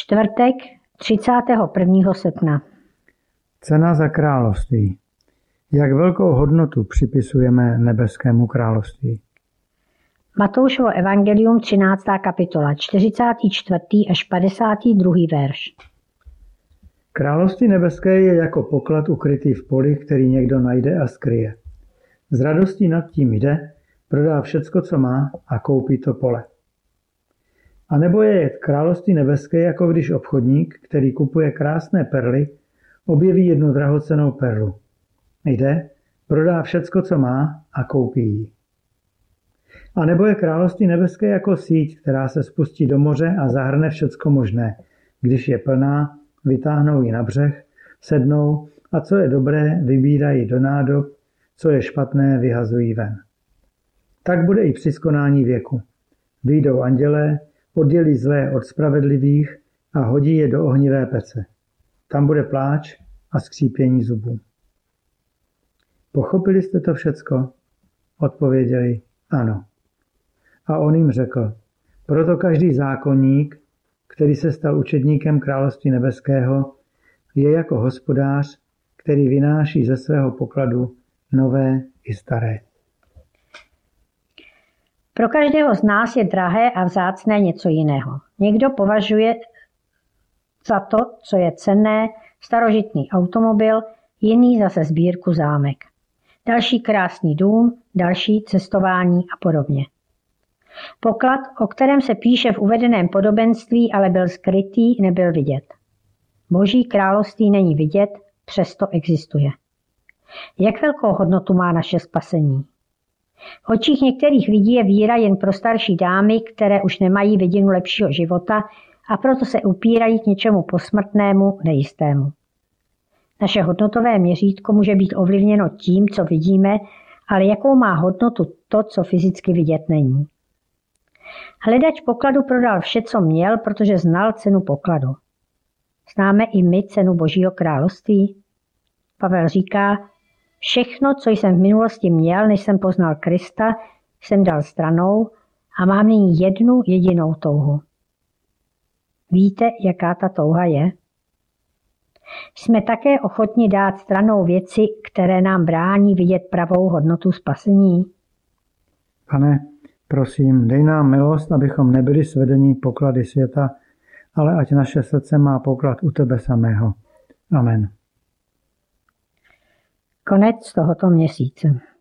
Čtvrtek 31. srpna. Cena za království. Jak velkou hodnotu připisujeme nebeskému království? Matoušovo evangelium 13. kapitola 44. až 52. verš. Království nebeské je jako poklad ukrytý v poli, který někdo najde a skryje. Z radostí nad tím jde, prodá všecko, co má a koupí to pole. A nebo je království nebeské, jako když obchodník, který kupuje krásné perly, objeví jednu drahocennou perlu. Jde, prodá všecko, co má a koupí ji. A nebo je království nebeské jako síť, která se spustí do moře a zahrne všecko možné. Když je plná, vytáhnou ji na břeh, sednou a co je dobré, vybírají do nádob, co je špatné, vyhazují ven. Tak bude i při skonání věku. Vyjdou andělé, oddělí zlé od spravedlivých a hodí je do ohnivé pece. Tam bude pláč a skřípění zubů. Pochopili jste to všecko? Odpověděli ano. A on jim řekl, proto každý zákonník, který se stal učedníkem království nebeského, je jako hospodář, který vynáší ze svého pokladu nové i staré. Pro každého z nás je drahé a vzácné něco jiného. Někdo považuje za to, co je cenné, starožitný automobil, jiný zase sbírku zámek. Další krásný dům, další cestování a podobně. Poklad, o kterém se píše v uvedeném podobenství, ale byl skrytý, nebyl vidět. Boží království není vidět, přesto existuje. Jak velkou hodnotu má naše spasení? V očích některých lidí je víra jen pro starší dámy, které už nemají vidinu lepšího života a proto se upírají k něčemu posmrtnému, nejistému. Naše hodnotové měřítko může být ovlivněno tím, co vidíme, ale jakou má hodnotu to, co fyzicky vidět není. Hledač pokladu prodal vše, co měl, protože znal cenu pokladu. Známe i my cenu Božího království? Pavel říká, všechno, co jsem v minulosti měl, než jsem poznal Krista, jsem dal stranou a mám nyní jednu jedinou touhu. Víte, jaká ta touha je? Jsme také ochotni dát stranou věci, které nám brání vidět pravou hodnotu spasení? Pane, prosím, dej nám milost, abychom nebyli svedeni poklady světa, ale ať naše srdce má poklad u tebe samého. Amen. Konec tohoto měsíce.